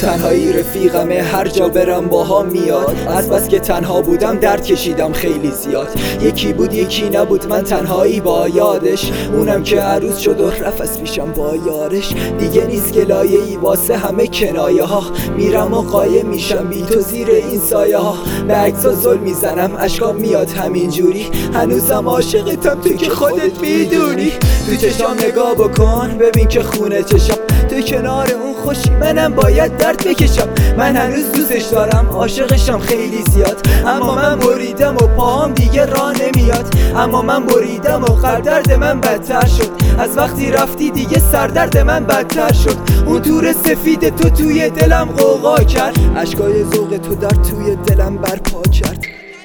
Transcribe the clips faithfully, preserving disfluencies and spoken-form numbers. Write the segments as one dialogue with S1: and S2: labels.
S1: تنهایی رفیقمه، هر جا برم باها میاد. از بس که تنها بودم درد کشیدم خیلی زیاد. یکی بود یکی نبود، من تنهایی با یادش، اونم که عروس شد و رفت از پیشم با یارش. دیگه نیست گلایه ای واسه همه کنایه ها، میرم و قایم میشم بی تو زیر این سایه ها. به عکسا زل میزنم اشکام میاد همینجوری، هنوزم عاشقتم تو که خودت میدونی. تو چشام نگاه بکن ببین که خونه چشام، تو کنار اون خوشی منم باید درد بکشم. من هنوز دوستش دارم عاشقشم خیلی زیاد، اما من بریدم و پاهم دیگه راه نمیاد. اما من بریدم و قلب درد من بدتر شد، از وقتی رفتی دیگه سردرد من بدتر شد. اون تور سفید تو توی دلم غوغا کرد، اشکای ذوق تو در توی دلم برپا کرد.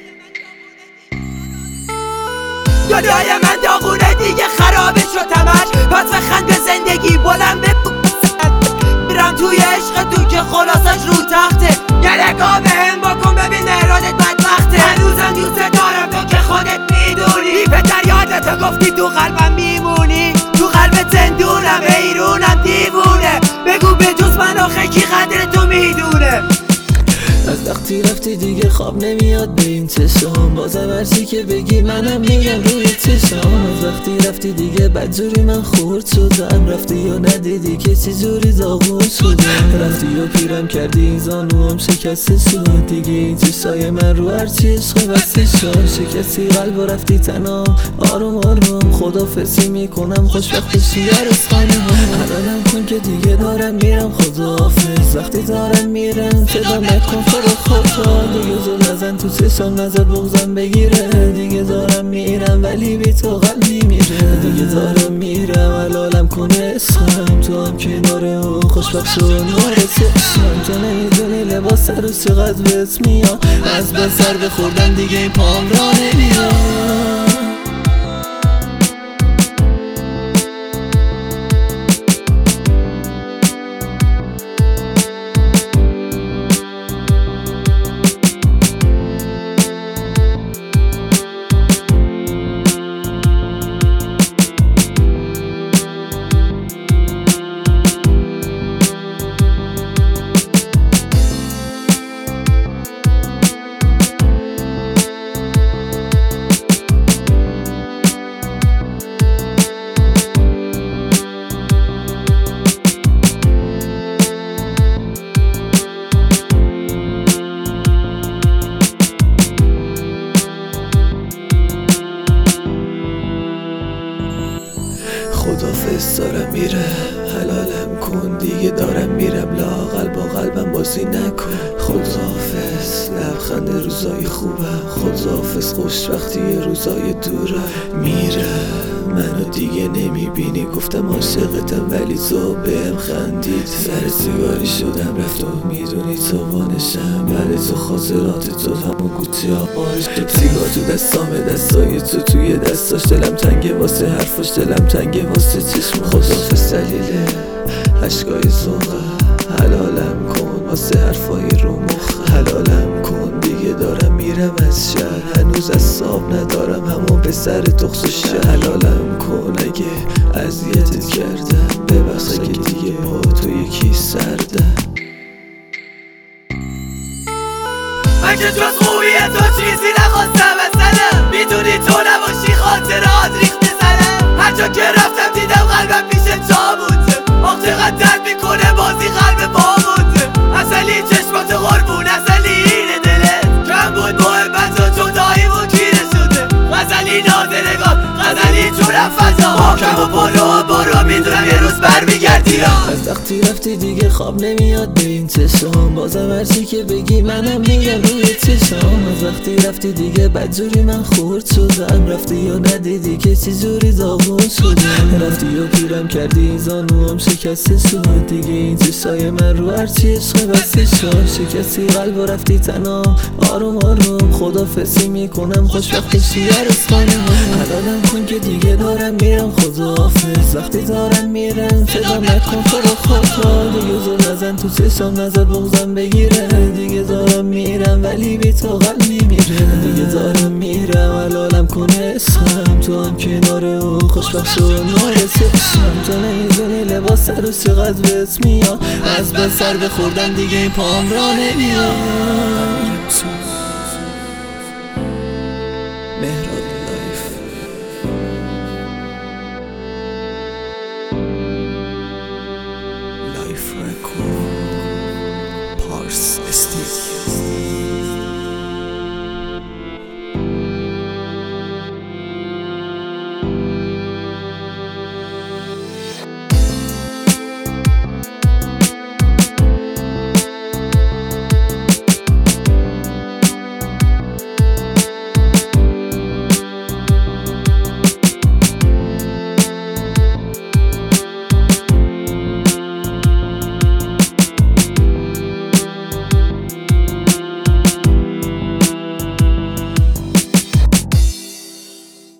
S2: دنیای من داغونه دیگه خرابه شد همش، پس بخند به زندگی بلند به میرم توی عشق تو که خلاصش رو تخته. یه نگاه بهم بکن ببین ارادت بدبخته، هنوزم دوست دارم تو که خودت میدونی. بهتر یادتو گفتی تو قلبم میمونی، تو قلب زندونم ایرونم دیوونه. بگو به جز من آخه کی قدر تو میدونه.
S3: از وقتی رفتی دیگه خواب نمیاد به این چشام، بازم هرچی که بگی منم میگم روی چشام. از وقتی رفتی دیگه بدجوری من خورد شدم، رفتی و ندیدی که چی جوری داغون شدم. رفتی و پیرم کردی این زانوام شکسته شد، دیگه این چشای من رو هرچی عشق بسته شد. شکستی قلب و رفتی تنام آروم آروم، خدافظی میکنم خوشبخت بشی عروسخانه ها. حلالم کن که دیگه دارم میرم خداحافظ، وقتی دارم میرم صدا نکن تو رو خدا. دیگه زل نزن تو چشم نظر بغزم بگیره، دیگه دارم میرم ولی بی تو قلبی میره. دیگه دارم میرم حلالم کنه عشقم، تو هم کنار اون خوشبخت شو نور چشم. تو نمیدونی لباس رو چقدر بهت میاد، از بس سر بخوردم دیگه این پام را نمیاد. خدافظ دارم میره حلالم کن، دیگه دارم میرم لااقل با قلبم بازی نکن. خداحافظ لبخند روزای خوبم، خداحافظ خوشبختی روزای دورم. میره منو دیگه نمیبینی، گفتم عاشقتم ولی تو بهم خندید. سر سیگاری شدم رفت و میدونی تو وانشم، برای تو خاطرات تو همون گوچه آبارش شد. سیگار تو دستامه دستای تو توی دستاش، دلم تنگه واسه حرفاش دلم تنگه واسه چشم. خداحافظ دلیله اشکای ذوقم، حلالم کن واسه حرفای رو مخ. حلالم کن دیگه دارم میرم از شهر، هنوز از صاب ندارم همون به سر تخص و شهر. حلالم کن اگه اذیتت کردم، ببخش اگه دیگه با تو یکی سردم.
S2: من که جز خوبی تو چیزی نخواستم اصلا، میدونی تو نباشی خاطرات ریخت بزنم. هر جا که رفتم دیدم قلبم پیش جا بوده، آخ چقدر درد میکنه بازی قلب با بوده. اصلی چشمات قربون اصلی اینه دلت، کم بود محبت و جدایی و کیره شده. غزلی نازه نگاه غزلی جورم فضا، کم و برو برو میدونم یه روز برمیگردی.
S3: از وقتی رفتی دیگه خواب نمیاد به این چشم، بازم هرچی که بگی منم میگم روی چشم. از وقتی رفتی دیگه بدجوری من خورد شدم، رفتی و ندیدی که چی جوری داغون شدم. رفتی و پیرم کردی زانوام شکسته شد، دیگه این چشای من رو هرچی عشق بسته شد. شکستی قلب و رفتی تنام آروم آروم، خداحافظی میکنم خوشبخت بشی عروسخانه ها. حلالم کن که دیگه دارم میرم خداحافظ، وقتی دارم میرم صدا نکن تو رو خدا. دیگه زل نزن تو چشم نظر بغزم بگیره، دیگه دارم میرم ولی بی طاقت میمیره. دیگه دارم میرم الالم کنه اسم تو هم کنار اون خوشبخش و نارسشم. تو نمیدونی لباس رو چقدر بهت میاد، از بس سر بخوردم دیگه این پام را نمیاد.